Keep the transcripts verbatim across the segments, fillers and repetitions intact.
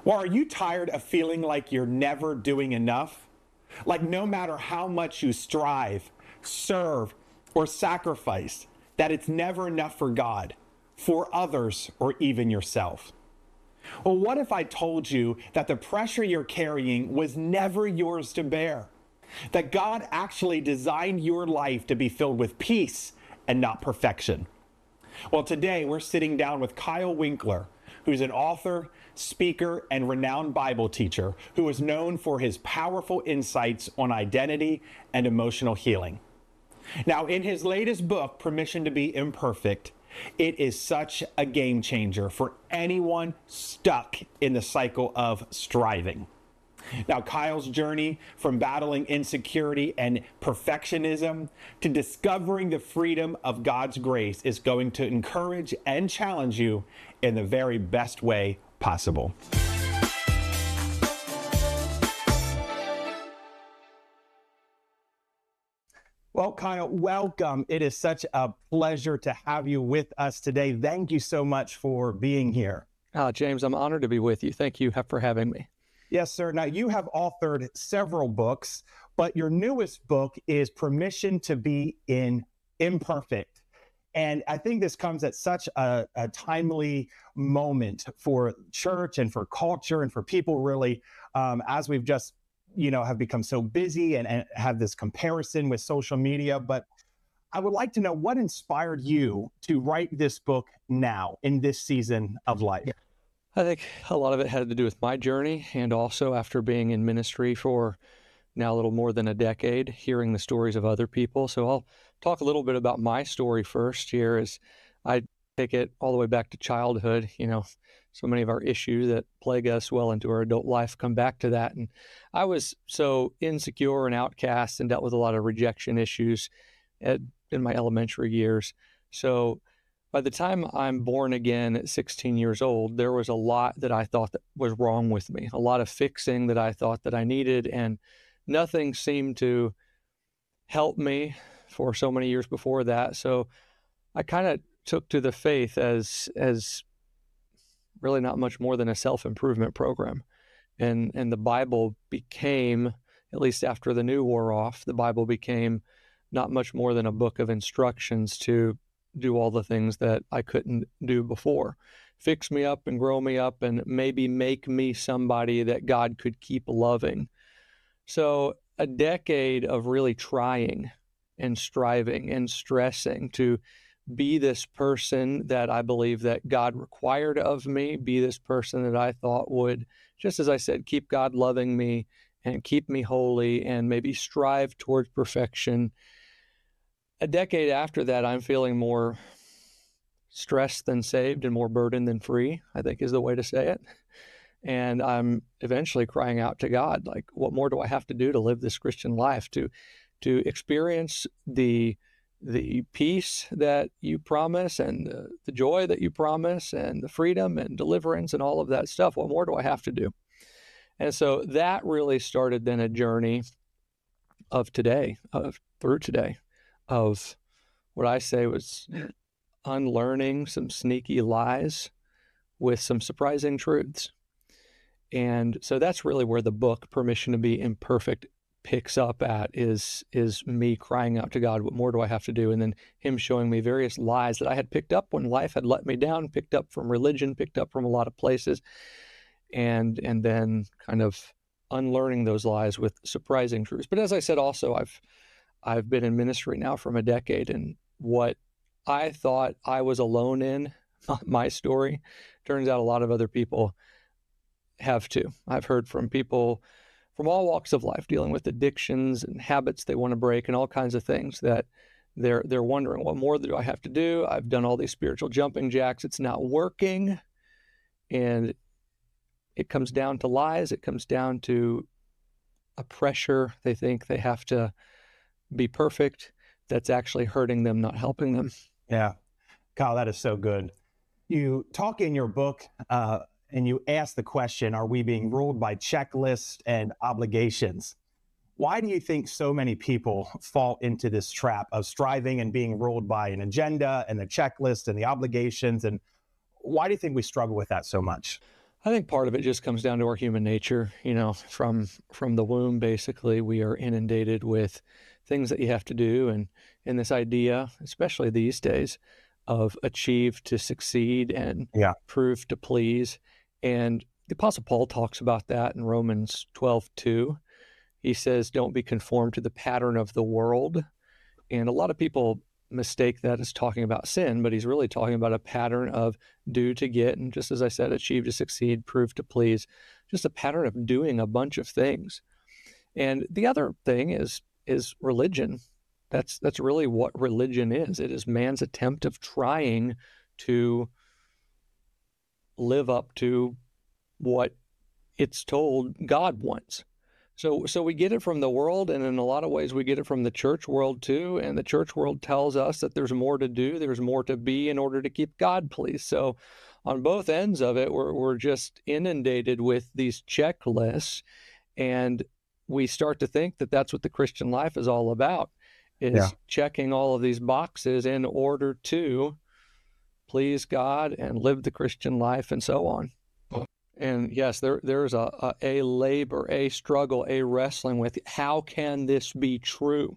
Or are you tired of feeling like you're never doing enough? Like no matter how much you strive, serve, or sacrifice, that it's never enough for God, for others, or even yourself? Well, what if I told you that the pressure you're carrying was never yours to bear? That God actually designed your life to be filled with peace and not perfection? Well, today we're sitting down with Kyle Winkler, who's an author, speaker, and renowned Bible teacher who is known for his powerful insights on identity and emotional healing. Now, in his latest book, Permission to be Imperfect, it is such a game changer for anyone stuck in the cycle of striving. Now, Kyle's journey from battling insecurity and perfectionism to discovering the freedom of God's grace is going to encourage and challenge you in the very best way possible. Well, Kyle, welcome. It is such a pleasure to have you with us today. Thank you so much for being here. Uh, James, I'm honored to be with you. Thank you for having me. Yes, sir. Now, you have authored several books, but your newest book is Permission to be in Imperfect. And I think this comes at such a, a timely moment for church and for culture and for people really, um, as we've just, you know, have become so busy and, and have this comparison with social media. But I would like to know what inspired you to write this book now in this season of life? Yeah. I think a lot of it had to do with my journey, and also after being in ministry for now a little more than a decade, hearing the stories of other people. So I'll talk a little bit about my story first here, as I take it all the way back to childhood. You know, so many of our issues that plague us well into our adult life come back to that. And I was so insecure and outcast and dealt with a lot of rejection issues at, in my elementary years. So by the time I'm born again at sixteen years old, there was a lot that I thought that was wrong with me, a lot of fixing that I thought that I needed, and nothing seemed to help me for so many years before that. So I kind of took to the faith as as really not much more than a self-improvement program. And and the Bible became, at least after the new wore off, the Bible became not much more than a book of instructions to do all the things that I couldn't do before. Fix me up and grow me up and maybe make me somebody that God could keep loving. So a decade of really trying and striving and stressing to be this person that I believe that God required of me, be this person that I thought would, just as I said, keep God loving me and keep me holy and maybe strive towards perfection. A decade after that, I'm feeling more stressed than saved and more burdened than free, I think is the way to say it. And I'm eventually crying out to God, like, what more do I have to do to live this Christian life, to to experience the the peace that you promise and the, the joy that you promise and the freedom and deliverance and all of that stuff? What more do I have to do? And so that really started then a journey of today, of through today, of what I say was unlearning some sneaky lies with some surprising truths. And so that's really where the book Permission to be Imperfect picks up at, is is me crying out to God, what more do I have to do? And then him showing me various lies that I had picked up when life had let me down, picked up from religion, picked up from a lot of places, and and then kind of unlearning those lies with surprising truths. But as I said, also, I've I've been in ministry now from a decade, and what I thought I was alone in, my story, turns out a lot of other people have too. I've heard from people from all walks of life dealing with addictions and habits they want to break and all kinds of things, that they're they're wondering, what more do I have to do? I've done all these spiritual jumping jacks. It's not working. And it comes down to lies. It comes down to a pressure. They think they have to be perfect. That's actually hurting them, not helping them. Yeah. Kyle, that is so good. You talk in your book uh, and you ask the question, are we being ruled by checklists and obligations? Why do you think so many people fall into this trap of striving and being ruled by an agenda and the checklist and the obligations? And why do you think we struggle with that so much? I think part of it just comes down to our human nature. You know, from from the womb, basically, we are inundated with things that you have to do, and and this idea, especially these days, of achieve to succeed and Yeah. prove to please. And the Apostle Paul talks about that in Romans twelve two. He says, "Don't be conformed to the pattern of the world." And a lot of people mistake that as talking about sin, but he's really talking about a pattern of do to get, and just as I said, achieve to succeed, prove to please, just a pattern of doing a bunch of things. And the other thing is is religion. That's that's really what religion is. It is man's attempt of trying to live up to what it's told God wants. So, so we get it from the world, and in a lot of ways, we get it from the church world too. And the church world tells us that there's more to do, there's more to be in order to keep God pleased. So, on both ends of it, we're we're just inundated with these checklists, and we start to think that that's what the Christian life is all about: Yeah. is checking all of these boxes in order to please God and live the Christian life, and so on. And yes, there there's a, a a labor, a struggle, a wrestling with how can this be true?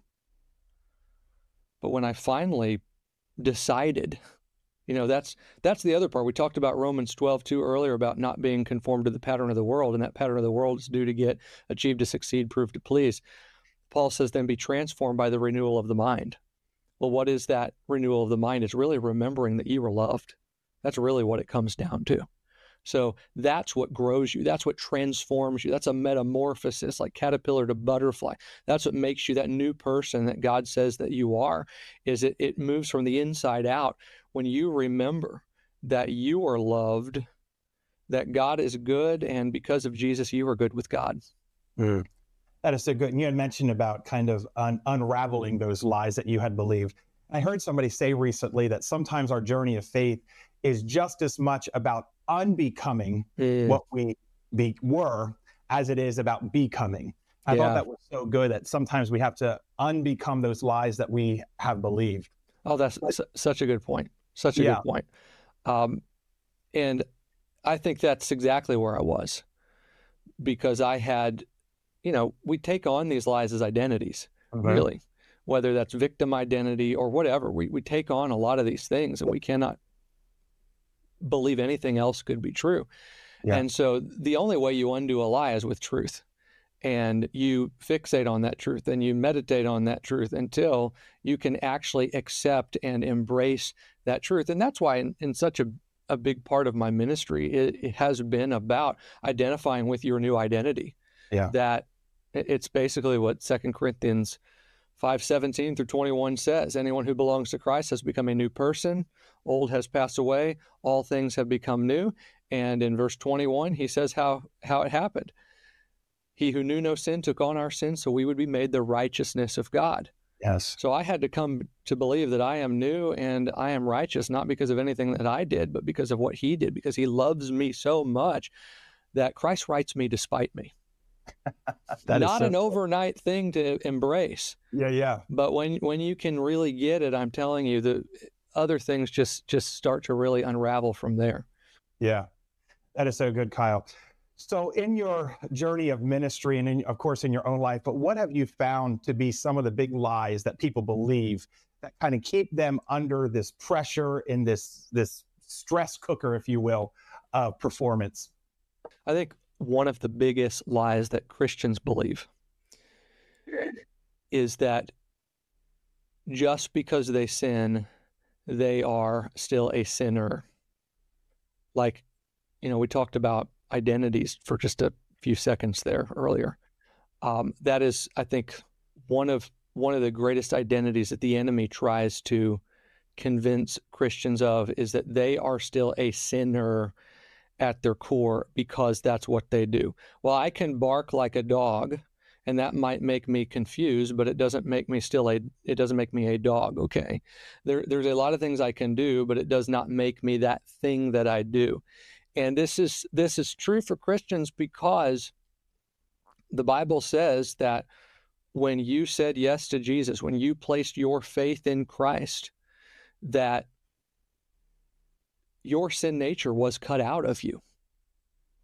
But when I finally decided, you know, that's that's the other part. We talked about Romans twelve two earlier about not being conformed to the pattern of the world, and that pattern of the world is due to get, achieve to succeed, prove to please. Paul says, then be transformed by the renewal of the mind. Well, what is that renewal of the mind? It's really remembering that you were loved. That's really what it comes down to. So that's what grows you. That's what transforms you. That's a metamorphosis, like caterpillar to butterfly. That's what makes you that new person that God says that you are, is it, it moves from the inside out when you remember that you are loved, that God is good, and because of Jesus, you are good with God. Mm. That is so good. And you had mentioned about kind of un- unraveling those lies that you had believed. I heard somebody say recently that sometimes our journey of faith is just as much about unbecoming Mm. what we be, were as it is about becoming. I thought Yeah. that was so good that sometimes we have to unbecome those lies that we have believed. Oh, that's But- su- such a good point. Such a Yeah. good point. Um, and I think that's exactly where I was, because I had, you know, we take on these lies as identities, Mhm. really, whether that's victim identity or whatever. We, we take on a lot of these things, and we cannot believe anything else could be true. Yeah. And so the only way you undo a lie is with truth. And you fixate on that truth and you meditate on that truth until you can actually accept and embrace that truth. And that's why in, in such a, a big part of my ministry, it, it has been about identifying with your new identity. Yeah. That it's basically what Second Corinthians five seventeen through twenty-one says. Anyone who belongs to Christ has become a new person. Old has passed away. All things have become new. And in verse twenty-one, he says how, how it happened. He who knew no sin took on our sin so we would be made the righteousness of God. Yes. So I had to come to believe that I am new and I am righteous, not because of anything that I did, but because of what he did, because he loves me so much that Christ writes me despite me. That is Not so- an overnight thing to embrace, Yeah. Yeah. but when when you can really get it, I'm telling you, the other things just just start to really unravel from there. Yeah. That is so good, Kyle. So in your journey of ministry and in, of course, in your own life, but what have you found to be some of the big lies that people believe that kind of keep them under this pressure in this, this stress cooker, if you will, of performance? I think one of the biggest lies that Christians believe is that just because they sin, they are still a sinner. Like, you know, we talked about identities for just a few seconds there earlier. Um, that is, I think, one of one of the greatest identities that the enemy tries to convince Christians of is that they are still a sinner at their core because that's what they do. Well, I can bark like a dog, and that might make me confused, but it doesn't make me still a it doesn't make me a dog, okay? There there's a lot of things I can do, but it does not make me that thing that I do. And this is this is true for Christians because the Bible says that when you said yes to Jesus, when you placed your faith in Christ, that your sin nature was cut out of you.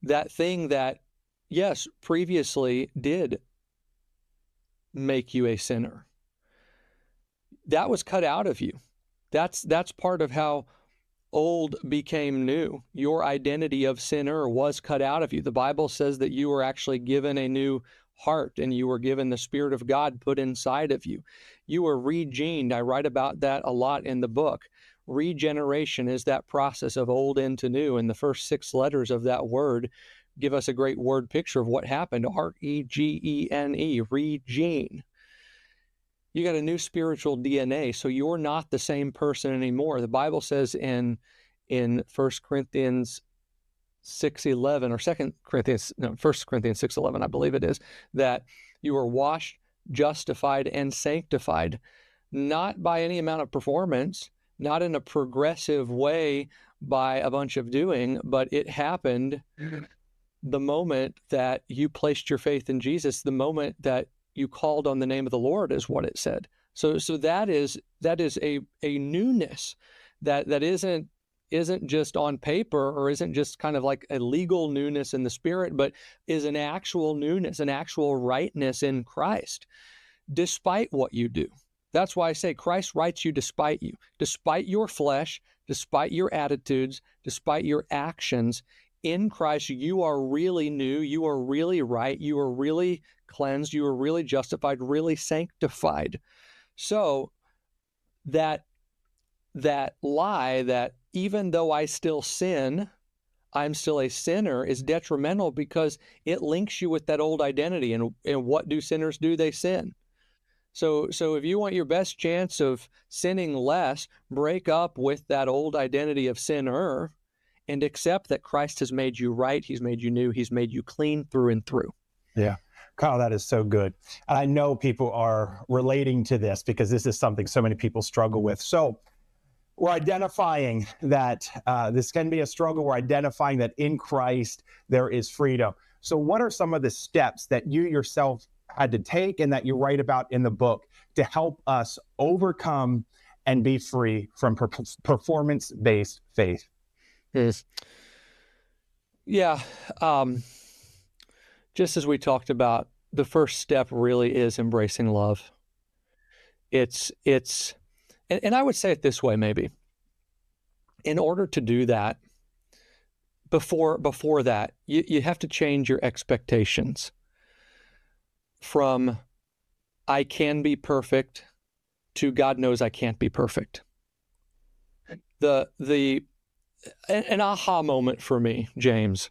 that thing that, yes, previously did make you a sinner, that was cut out of you. That's that's part of how old became new. Your identity of sinner was cut out of you. The Bible says that you were actually given a new heart, and you were given the Spirit of God put inside of you. You were regened. I write about that a lot in the book. Regeneration is that process of old into new, and the first six letters of that word give us a great word picture of what happened. R E G E N E, regene. You got a new spiritual D N A, so you're not the same person anymore. The Bible says in in First Corinthians six eleven, or Second Corinthians, no, First Corinthians six eleven, I believe it is, that you are washed, justified, and sanctified, not by any amount of performance, not in a progressive way by a bunch of doing, but it happened the moment that you placed your faith in Jesus, the moment that you called on the name of the Lord, is what it said. So, so that is that is a a newness that that isn't isn't just on paper, or isn't just kind of like a legal newness in the Spirit, but is an actual newness, an actual rightness in Christ, despite what you do. That's why I say Christ rights you despite you, despite your flesh, despite your attitudes, despite your actions. In Christ, you are really new, you are really right, you are really cleansed, you are really justified, really sanctified. So that that lie that even though I still sin, I'm still a sinner, is detrimental, because it links you with that old identity. And, and what do sinners do? They sin. So, so if you want your best chance of sinning less, break up with that old identity of sinner and accept that Christ has made you right. He's made you new. He's made you clean through and through. Yeah. Kyle, that is so good. And I know people are relating to this because this is something so many people struggle with. So we're identifying that uh, this can be a struggle. We're identifying that in Christ there is freedom. So what are some of the steps that you yourself had to take and that you write about in the book to help us overcome and be free from per- performance-based faith? Yes. Yeah. Um, just as we talked about, the first step really is embracing love. It's, it's, and, and I would say it this way, maybe. In order to do that, before, before that, you, you have to change your expectations from I can be perfect to God knows I can't be perfect. The, the, an aha moment for me, James.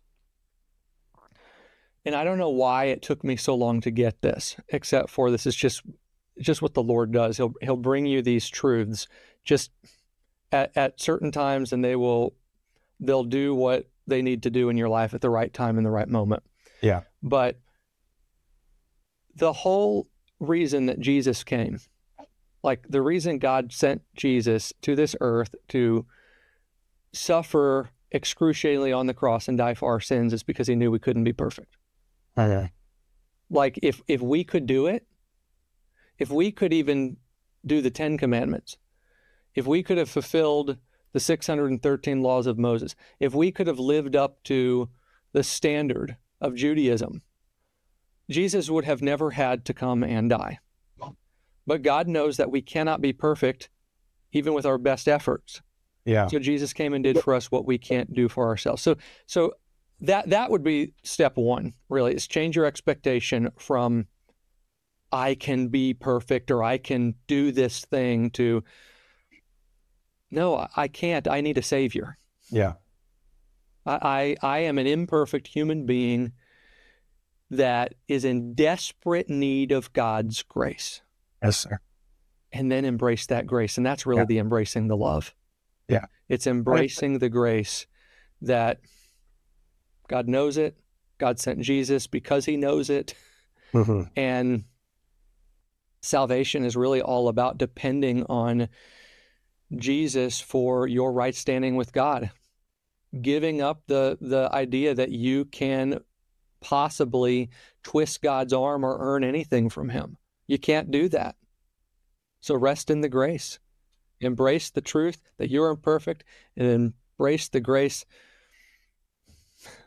And I don't know why it took me so long to get this, except for this is just just what the Lord does. He'll he'll bring you these truths just at, at certain times, and they will they'll do what they need to do in your life at the right time in the right moment. Yeah. But the whole reason that Jesus came, like the reason God sent Jesus to this earth to suffer excruciatingly on the cross and die for our sins, is because he knew we couldn't be perfect. Okay. Like if if we could do it, if we could even do the Ten Commandments, if we could have fulfilled the six hundred thirteen laws of Moses, if we could have lived up to the standard of Judaism, Jesus would have never had to come and die. But God knows that we cannot be perfect, even with our best efforts. Yeah. So Jesus came and did for us what we can't do for ourselves. So, so that that would be step one, really, is change your expectation from I can be perfect or I can do this thing to no, I can't. I need a savior. Yeah. I, I, I am an imperfect human being that is in desperate need of God's grace. Yes, sir. And then embrace that grace. And that's really Yeah. the embracing the love. Yeah. It's embracing the grace that God knows it. God sent Jesus because he knows it. Mm-hmm. And salvation is really all about depending on Jesus for your right standing with God. Giving up the, the idea that you can possibly twist God's arm or earn anything from him. You can't do that. So rest in the grace. Embrace the truth that you're imperfect, and embrace the grace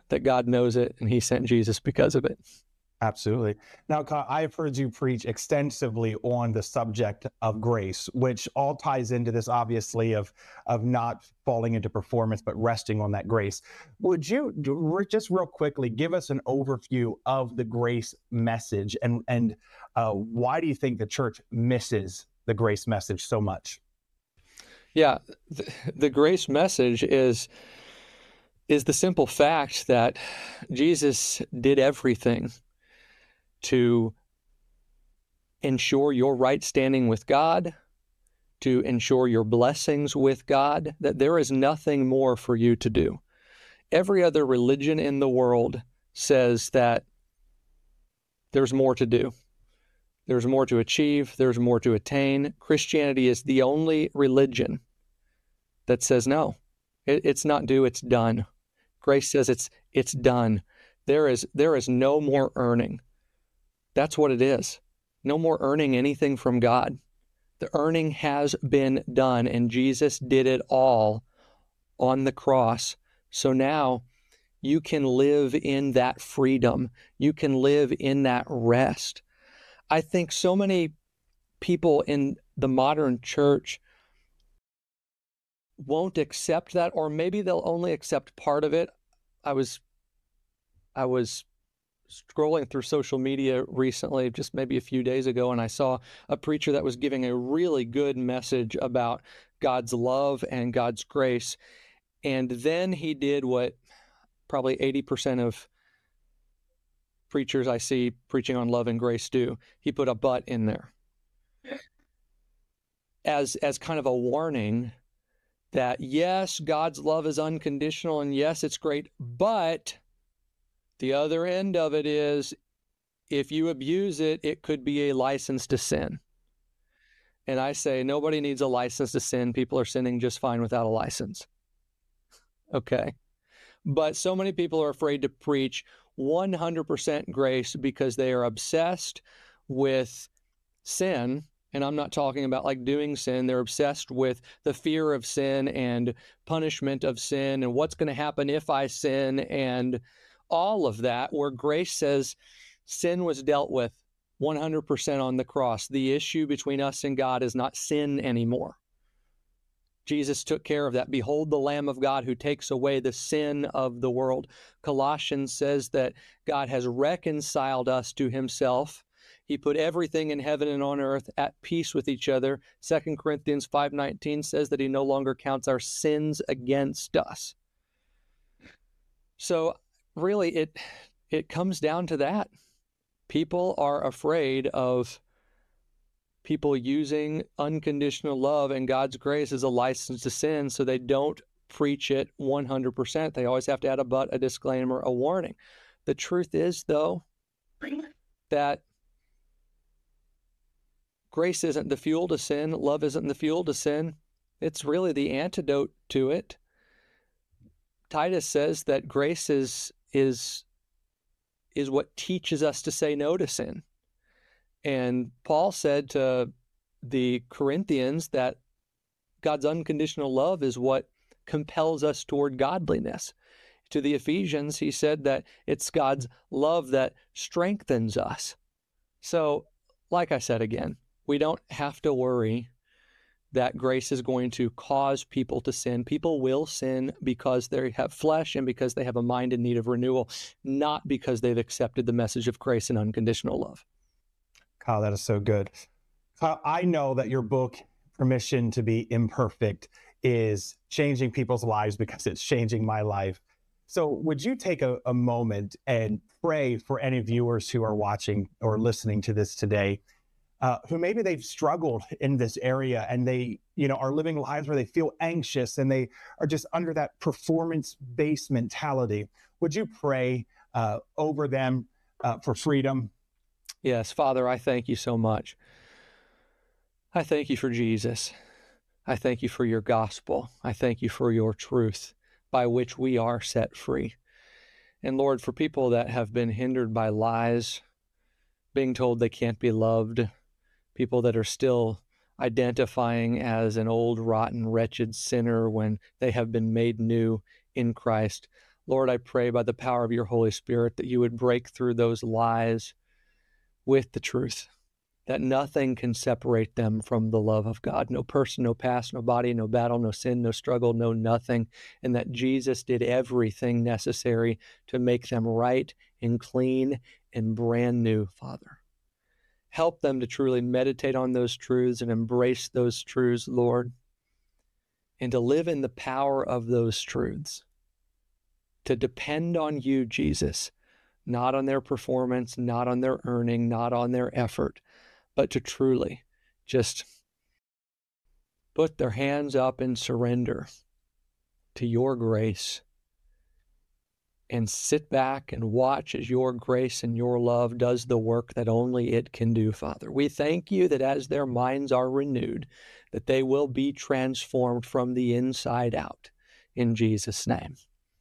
that God knows it and he sent Jesus because of it. Absolutely. Now, Kyle, I've heard you preach extensively on the subject of grace, which all ties into this, obviously, of, of not falling into performance, but resting on that grace. Would you just real quickly give us an overview of the grace message, and, and uh, why do you think the church misses the grace message so much? Yeah, the, the grace message is is the simple fact that Jesus did everything to ensure your right standing with God, to ensure your blessings with God, that there is nothing more for you to do. Every other religion in the world says that there's more to do. There's more to achieve. There's more to attain. Christianity is the only religion that says no, it, it's not due, it's done. Grace says it's it's done. There is there is no more earning. That's what it is. No more earning anything from God. The earning has been done, and Jesus did it all on the cross. So now you can live in that freedom. You can live in that rest. I think so many people in the modern church won't accept that, or maybe they'll only accept part of it. I was I was scrolling through social media recently, just maybe a few days ago, and I saw a preacher that was giving a really good message about God's love and God's grace. And then he did what probably eighty percent of preachers I see preaching on love and grace do. He put a but in there as as kind of a warning that yes, God's love is unconditional, and yes, it's great, but the other end of it is, if you abuse it, it could be a license to sin. And I say, nobody needs a license to sin. People are sinning just fine without a license. Okay. But so many people are afraid to preach one hundred percent grace because they are obsessed with sin. And I'm not talking about like doing sin. They're obsessed with the fear of sin and punishment of sin and what's going to happen if I sin and all of that, where grace says sin was dealt with one hundred percent on the cross. The issue between us and God is not sin anymore. Jesus took care of that. Behold the Lamb of God who takes away the sin of the world. Colossians says that God has reconciled us to himself. He put everything in heaven and on earth at peace with each other. Second Corinthians five nineteen says that he no longer counts our sins against us. So really, it it comes down to that. People are afraid of people using unconditional love and God's grace as a license to sin, so they don't preach it one hundred percent. They always have to add a but, a disclaimer, a warning. The truth is, though, that grace isn't the fuel to sin. Love isn't the fuel to sin. It's really the antidote to it. Titus says that grace is is is what teaches us to say no to sin. And Paul said to the Corinthians that God's unconditional love is what compels us toward godliness. To the Ephesians, he said that it's God's love that strengthens us. So, like I said again, we don't have to worry that grace is going to cause people to sin. People will sin because they have flesh and because they have a mind in need of renewal, not because they've accepted the message of grace and unconditional love. Kyle, that is so good. Kyle, I know that your book, Permission to be Imperfect, is changing people's lives because it's changing my life. So would you take a, a moment and pray for any viewers who are watching or listening to this today, Uh, who maybe they've struggled in this area and they, you know, are living lives where they feel anxious and they are just under that performance-based mentality? Would you pray uh, over them uh, for freedom? Yes, Father, I thank you so much. I thank you for Jesus. I thank you for your gospel. I thank you for your truth by which we are set free. And Lord, for people that have been hindered by lies, being told they can't be loved, people that are still identifying as an old, rotten, wretched sinner when they have been made new in Christ. Lord, I pray by the power of your Holy Spirit that you would break through those lies with the truth, that nothing can separate them from the love of God. No person, no past, no body, no battle, no sin, no struggle, no nothing. And that Jesus did everything necessary to make them right and clean and brand new, Father. Help them to truly meditate on those truths and embrace those truths, Lord, and to live in the power of those truths, to depend on you, Jesus, not on their performance, not on their earning, not on their effort, but to truly just put their hands up and surrender to your grace and sit back and watch as your grace and your love does the work that only it can do, Father. We thank you that as their minds are renewed, that they will be transformed from the inside out. In Jesus' name.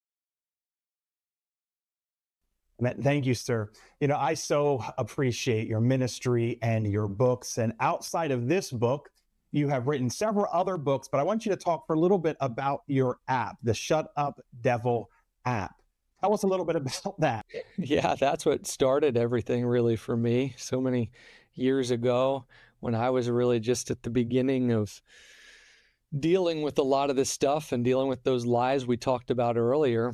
Thank you, sir. You know, I so appreciate your ministry and your books. And outside of this book, you have written several other books, but I want you to talk for a little bit about your app, the Shut Up Devil app. Tell us a little bit about that. Yeah, that's what started everything really for me so many years ago when I was really just at the beginning of dealing with a lot of this stuff and dealing with those lies we talked about earlier.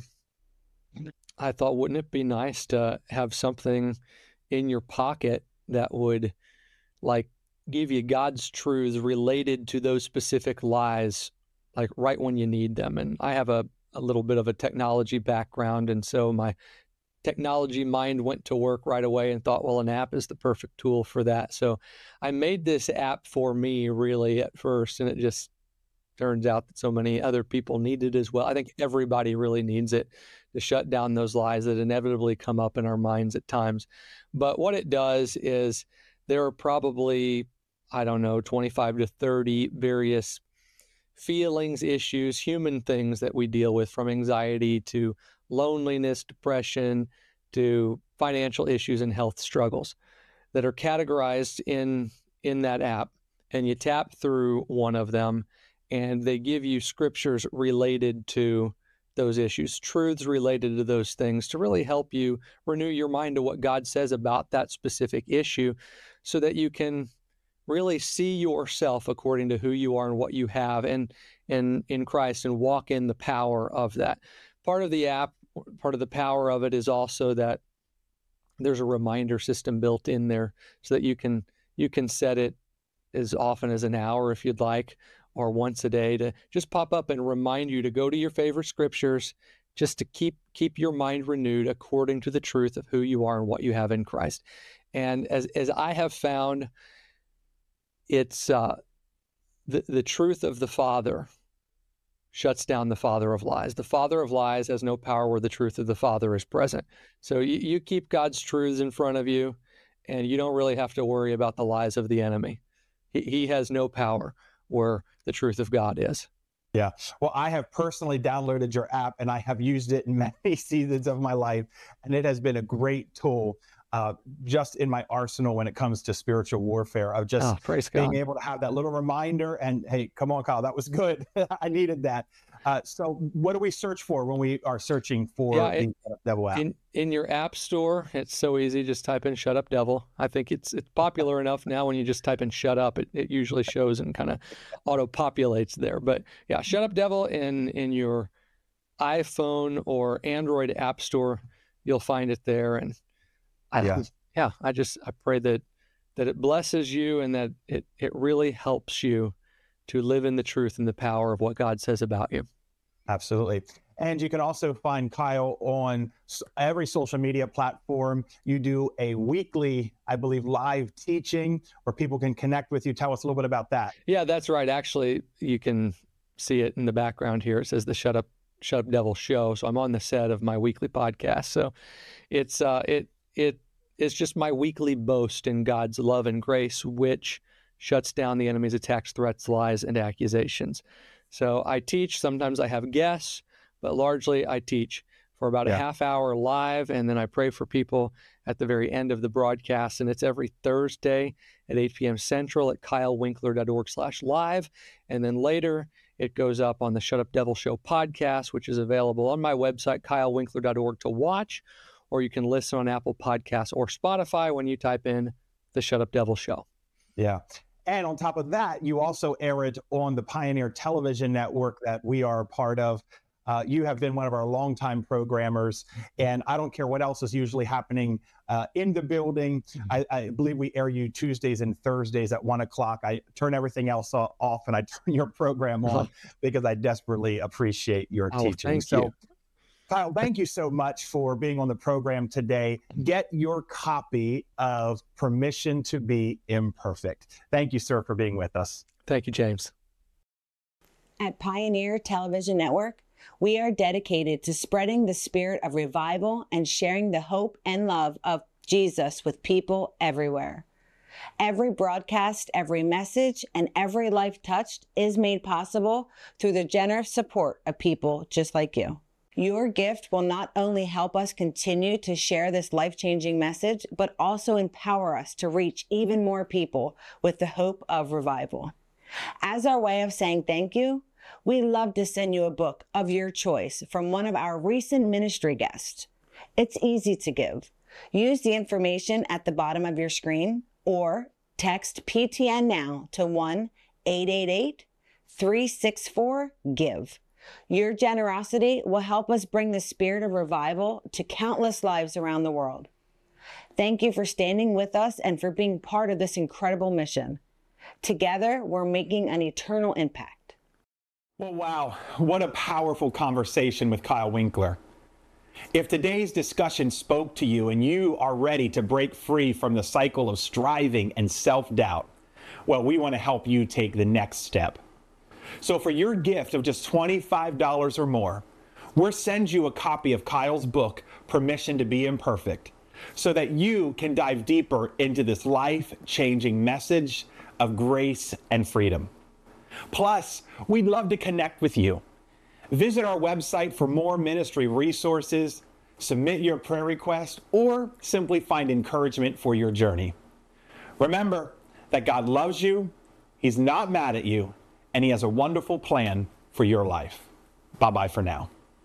I thought, wouldn't it be nice to have something in your pocket that would like give you God's truths related to those specific lies, like right when you need them. And I have a, a little bit of a technology background. And so my technology mind went to work right away and thought, well, an app is the perfect tool for that. So I made this app for me really at first, and it just turns out that so many other people need it as well. I think everybody really needs it to shut down those lies that inevitably come up in our minds at times. But what it does is there are probably, I don't know, twenty-five to thirty various feelings, issues, human things that we deal with, from anxiety to loneliness, depression, to financial issues and health struggles, that are categorized in, in that app. And you tap through one of them, and they give you scriptures related to those issues, truths related to those things, to really help you renew your mind to what God says about that specific issue, so that you can really see yourself according to who you are and what you have and in in Christ, and walk in the power of that. Part of the app, part of the power of it is also that there's a reminder system built in there, so that you can you can set it as often as an hour if you'd like, or once a day, to just pop up and remind you to go to your favorite scriptures, just to keep keep your mind renewed according to the truth of who you are and what you have in Christ. And as as I have found, it's uh, the the truth of the Father shuts down the father of lies. The father of lies has no power where the truth of the Father is present. So you, you keep God's truths in front of you, and you don't really have to worry about the lies of the enemy. He, he has no power where the truth of God is. Yeah. Well, I have personally downloaded your app, and I have used it in many seasons of my life, and it has been a great tool uh, just in my arsenal when it comes to spiritual warfare, of just Oh, praise being God. able to have that little reminder and, hey, come on, Kyle, that was good. I needed that. Uh, so what do we search for when we are searching for Yeah, the it, Shut Up Devil app? in in your app store, it's so easy. Just type in "Shut Up Devil." I think it's it's popular enough now. When you just type in "Shut Up," it, it usually shows and kind of auto populates there. But yeah, "Shut Up Devil" in in your iPhone or Android app store, you'll find it there. And I, Yeah. yeah, I just I pray that that it blesses you, and that it it really helps you to live in the truth and the power of what God says about you. Absolutely. And you can also find Kyle on s- every social media platform. You do a weekly, I believe, live teaching where people can connect with you. Tell us a little bit about that. Yeah, that's right. Actually, you can see it in the background here. It says the Shut Up Shut Up Devil Show. So I'm on the set of my weekly podcast. So it's uh it it is just my weekly boast in God's love and grace, which shuts down the enemy's attacks, threats, lies, and accusations. So I teach. Sometimes I have guests, but largely I teach for about a Yeah. half hour live, and then I pray for people at the very end of the broadcast. And it's every Thursday at eight p.m. Central at kylewinkler dot org slash live. And then later It goes up on the Shut Up Devil Show podcast, which is available on my website, kyle winkler dot org, to watch, or you can listen on Apple Podcasts or Spotify when you type in the Shut Up Devil Show. Yeah. And on top of that, you also air it on the Pioneer Television Network that we are a part of. Uh, you have been one of our longtime programmers, and I don't care what else is usually happening uh, in the building. I, I believe we air you Tuesdays and Thursdays at one o'clock. I turn everything else off and I turn your program on because I desperately appreciate your oh, teaching. Thank so, you. Kyle, thank you so much for being on the program today. Get your copy of Permission to Be Imperfect. Thank you, sir, for being with us. Thank you, James. At Pioneer Television Network, we are dedicated to spreading the spirit of revival and sharing the hope and love of Jesus with people everywhere. Every broadcast, every message, and every life touched is made possible through the generous support of people just like you. Your gift will not only help us continue to share this life-changing message, but also empower us to reach even more people with the hope of revival. As our way of saying thank you, we love to send you a book of your choice from one of our recent ministry guests. It's easy to give. Use the information at the bottom of your screen or text P T N now to one eight eight eight, three six four, GIVE. Your generosity will help us bring the spirit of revival to countless lives around the world. Thank you for standing with us and for being part of this incredible mission. Together, we're making an eternal impact. Well, wow, what a powerful conversation with Kyle Winkler. If today's discussion spoke to you and you are ready to break free from the cycle of striving and self-doubt, well, we want to help you take the next step. So for your gift of just twenty-five dollars or more, we'll send you a copy of Kyle's book, Permission to Be Imperfect, so that you can dive deeper into this life-changing message of grace and freedom. Plus, we'd love to connect with you. Visit our website for more ministry resources, submit your prayer request, or simply find encouragement for your journey. Remember that God loves you, He's not mad at you, and He has a wonderful plan for your life. Bye-bye for now.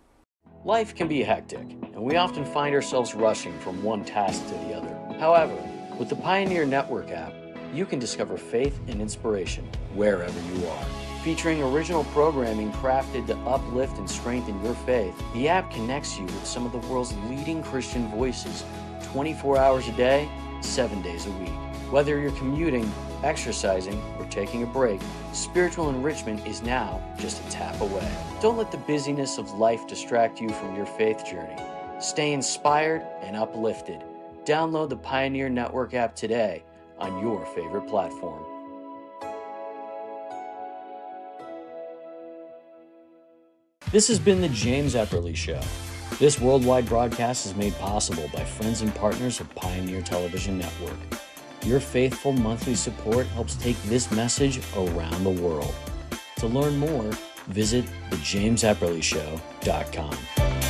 Life can be hectic, and we often find ourselves rushing from one task to the other. However, with the Pioneer Network app, you can discover faith and inspiration wherever you are. Featuring original programming crafted to uplift and strengthen your faith, the app connects you with some of the world's leading Christian voices twenty-four hours a day, seven days a week. Whether you're commuting, exercising, or taking a break, spiritual enrichment is now just a tap away. Don't let the busyness of life distract you from your faith journey. Stay inspired and uplifted. Download the Pioneer Network app today on your favorite platform. This has been the James Epperly Show. This worldwide broadcast is made possible by friends and partners of Pioneer Television Network. Your faithful monthly support helps take this message around the world. To learn more, visit the james epperly show dot com.